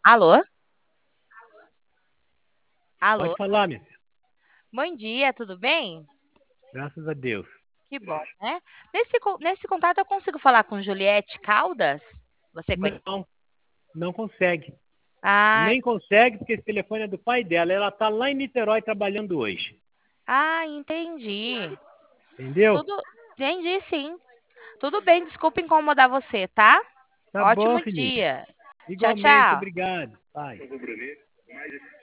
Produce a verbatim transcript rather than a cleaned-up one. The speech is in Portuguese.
Alô? Alô? Pode falar, minha filha. Bom dia, tudo bem? Graças a Deus. Que bom, né? Nesse, co- nesse contato eu consigo falar com Juliette Caldas? Você conhece? Não, não consegue. Ah, Nem consegue porque esse telefone é do pai dela. Ela está lá em Niterói trabalhando hoje. ah, entendi. Entendeu? Tudo, entendi, sim. Tudo bem, desculpa incomodar você, tá? Tá bom, Ótimo filhinha. dia. Tchau, Igualmente, tchau. obrigado. Pai.